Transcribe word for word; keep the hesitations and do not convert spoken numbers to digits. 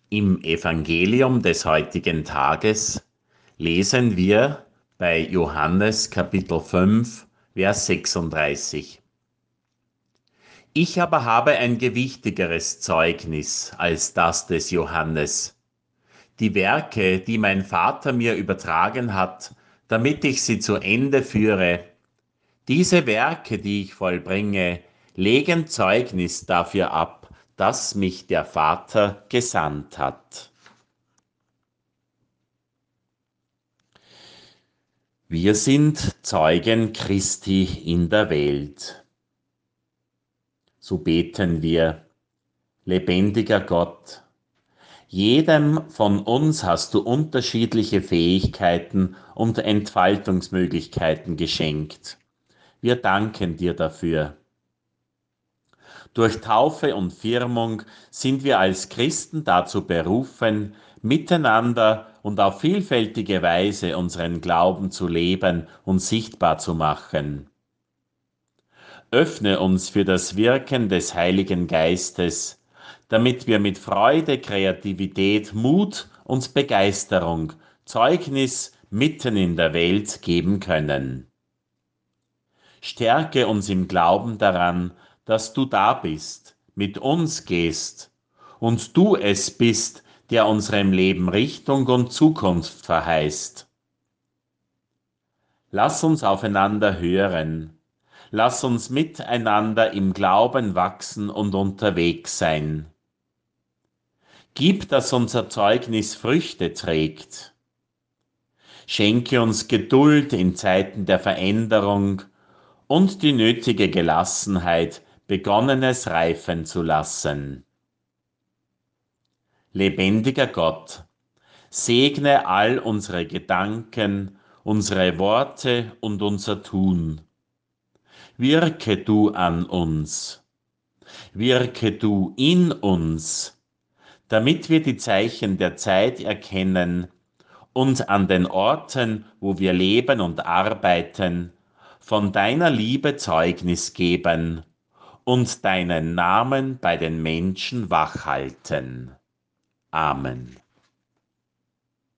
Im Evangelium des heutigen Tages lesen wir bei Johannes Kapitel fünf, Vers sechsunddreißig. Ich aber habe ein gewichtigeres Zeugnis als das des Johannes. Die Werke, die mein Vater mir übertragen hat, damit ich sie zu Ende führe, diese Werke, die ich vollbringe, legen Zeugnis dafür ab, dass mich der Vater gesandt hat. Wir sind Zeugen Christi in der Welt. So beten wir, lebendiger Gott. Jedem von uns hast du unterschiedliche Fähigkeiten und Entfaltungsmöglichkeiten geschenkt. Wir danken dir dafür. Durch Taufe und Firmung sind wir als Christen dazu berufen, miteinander und auf vielfältige Weise unseren Glauben zu leben und sichtbar zu machen. Öffne uns für das Wirken des Heiligen Geistes, damit wir mit Freude, Kreativität, Mut und Begeisterung Zeugnis mitten in der Welt geben können. Stärke uns im Glauben daran, dass du da bist, mit uns gehst und du es bist, der unserem Leben Richtung und Zukunft verheißt. Lass uns aufeinander hören. Lass uns miteinander im Glauben wachsen und unterwegs sein. Gib, dass unser Zeugnis Früchte trägt. Schenke uns Geduld in Zeiten der Veränderung und die nötige Gelassenheit, Begonnenes reifen zu lassen. Lebendiger Gott, segne all unsere Gedanken, unsere Worte und unser Tun. Wirke du an uns, wirke du in uns, damit wir die Zeichen der Zeit erkennen und an den Orten, wo wir leben und arbeiten, von deiner Liebe Zeugnis geben und deinen Namen bei den Menschen wachhalten. Amen.